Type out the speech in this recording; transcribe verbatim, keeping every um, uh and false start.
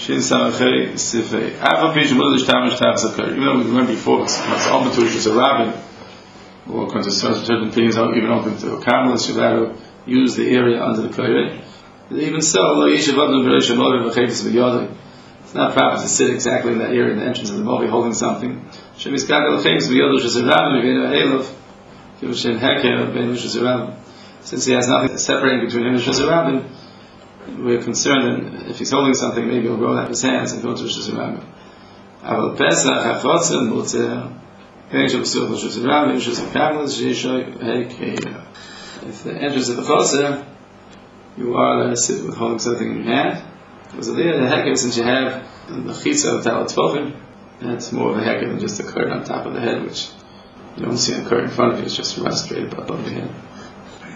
Shin Samachay Sifei. Afa Pish Mulish Tamish Tavsakar. Even though we learned before, it's all Matush is a rabbin, or comes to certain things, even open to a Karmelis, you're allowed to use the area under the Koyrei. Even so, Lo Yishavadlu Beresh Movi V'Chaytis V'Yodai. It's not proper to sit exactly in that area in the entrance of the Movi holding something. Shem Iskadel Chaytis V'Yodai Shus a rabbin, V'Yodai Elov, Kiv Shem Heker, Ben Shus a rabbin. Since he has nothing separating between him and Shus a rabbin, we're concerned that if he's holding something, maybe he'll roll out his hands and go to Rosh Hashanah. Aval Pesach, Hachotzim, Mutzeh, Kenesh Absurd, Rosh Hashanah, Rosh Hashanah, Sheishoy, Heikeya. If the entrance of the Chotzer, you are allowed to sit with holding something in your hand. Because of the Heikeya, since you have the Chitza of Talat Tvofim, that's more of a Heikeya than just a curtain on top of the head, which you don't see a curtain in front of you, it's just right straight above your head.